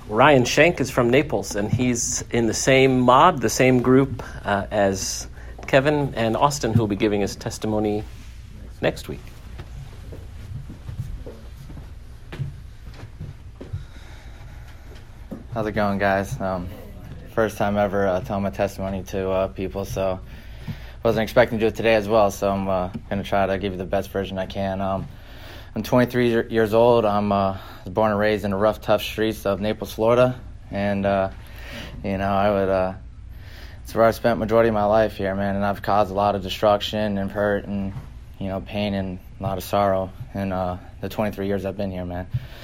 Ryan Shank is from Naples, and he's in the same mod, the same group as Kevin and Austin, who will be giving his testimony next week. How's it going, guys? First time ever telling my testimony to people, so wasn't expecting to do it today as well, so I'm going to try to give you the best version I can. I'm 23 years old. I'm was born and raised in the rough, tough streets of Naples, Florida, and it's where I've spent the majority of my life here, man, and I've caused a lot of destruction and hurt and, pain and a lot of sorrow in the 23 years I've been here, man.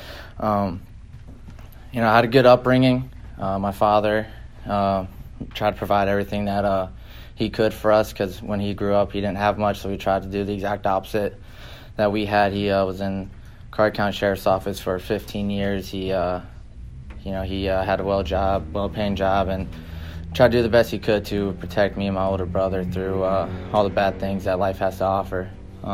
I had a good upbringing. My father tried to provide everything that he could for us, because when he grew up, he didn't have much, so he tried to do the exact opposite that we had. He was in Clark County Sheriff's Office for 15 years. He had a well-paying job, and tried to do the best he could to protect me and my older brother through all the bad things that life has to offer.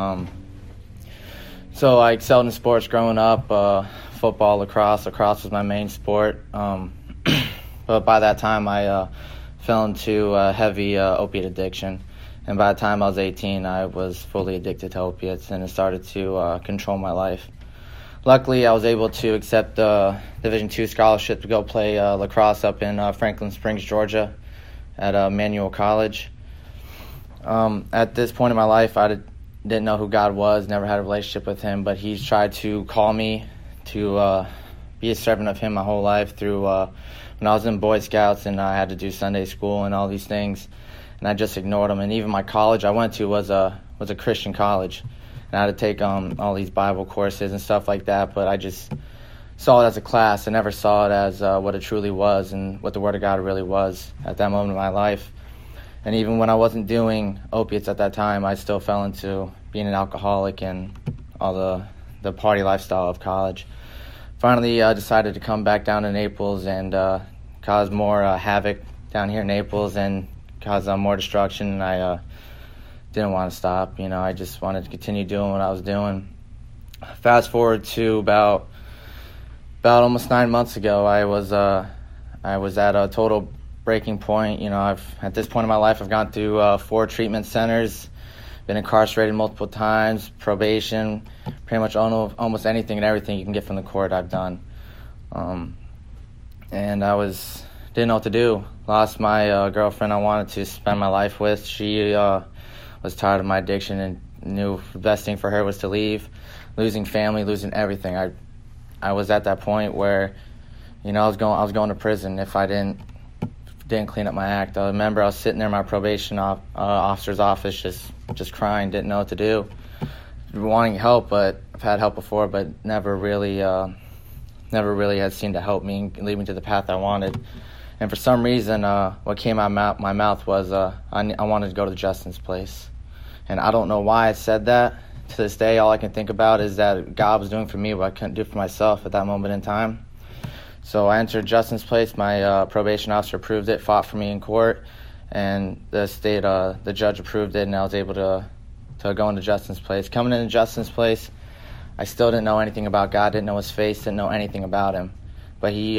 So I excelled in sports growing up. Football, lacrosse was my main sport. But by that time, I fell into heavy opiate addiction. And by the time I was 18, I was fully addicted to opiates, and it started to control my life. Luckily, I was able to accept a Division II scholarship to go play lacrosse up in Franklin Springs, Georgia, at Manual College. At this point in my life, I didn't know who God was, never had a relationship with him, but he's tried to call me to be a servant of him my whole life through when I was in Boy Scouts, and I had to do Sunday school and all these things, and I just ignored him. And even my college I went to was a Christian college, and I had to take all these Bible courses and stuff like that, but I just saw it as a class. I never saw it as what it truly was and what the Word of God really was at that moment in my life. And even when I wasn't doing opiates at that time, I still fell into being an alcoholic and all the party lifestyle of college. Finally, I decided to come back down to Naples and cause more havoc down here in Naples and cause more destruction. And I didn't want to stop. I just wanted to continue doing what I was doing. Fast forward to about almost 9 months ago, I was at a total breaking point. At this point in my life, I've gone through 4 treatment centers, been incarcerated multiple times, probation, pretty much almost anything and everything you can get from the court I've done. And I didn't know what to do. Lost my girlfriend I wanted to spend my life with. She was tired of my addiction and knew the best thing for her was to leave. Losing family, losing everything. I was at that point where, I was going to prison if I didn't clean up my act. I remember I was sitting there in my probation officer's office just crying, didn't know what to do, wanting help, but I've had help before, but never really had seemed to help me and lead me to the path I wanted. And for some reason, what came out of my mouth was I wanted to go to Justin's place. And I don't know why I said that. To this day, all I can think about is that God was doing for me what I couldn't do for myself at that moment in time. So I entered Justin's place. My probation officer approved it, fought for me in court, and the judge approved it, and I was able to go into Justin's place. Coming into Justin's place, I still didn't know anything about God, didn't know his face, didn't know anything about him. But he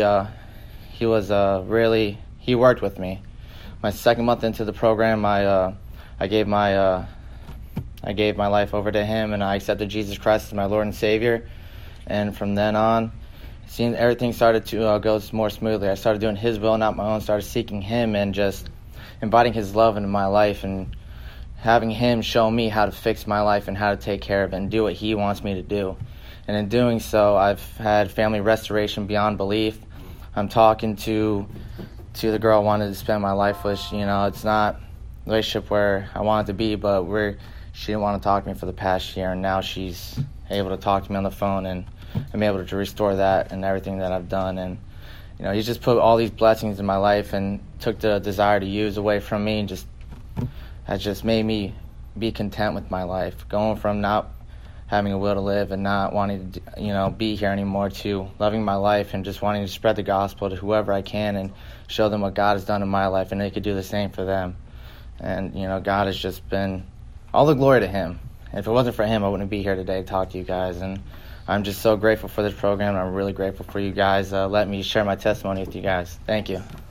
worked with me. My second month into the program, I gave my life over to him, and I accepted Jesus Christ as my Lord and Savior. And from then on, everything started to go more smoothly. I started doing his will, not my own. Started seeking him and just inviting his love into my life and having him show me how to fix my life and how to take care of it and do what he wants me to do. And in doing so, I've had family restoration beyond belief. I'm talking to the girl I wanted to spend my life with. It's not a relationship where I wanted to be, but she didn't want to talk to me for the past year, and now she's able to talk to me on the phone, and I'm able to restore that and everything that I've done. And he's just put all these blessings in my life and took the desire to use away from me, and has just made me be content with my life, going from not having a will to live and not wanting to be here anymore to loving my life and just wanting to spread the gospel to whoever I can and show them what God has done in my life, and they could do the same for them. And God has just been all the glory to him. If it wasn't for him, I wouldn't be here today to talk to you guys. And I'm just so grateful for this program. I'm really grateful for you guys letting me share my testimony with you guys. Thank you.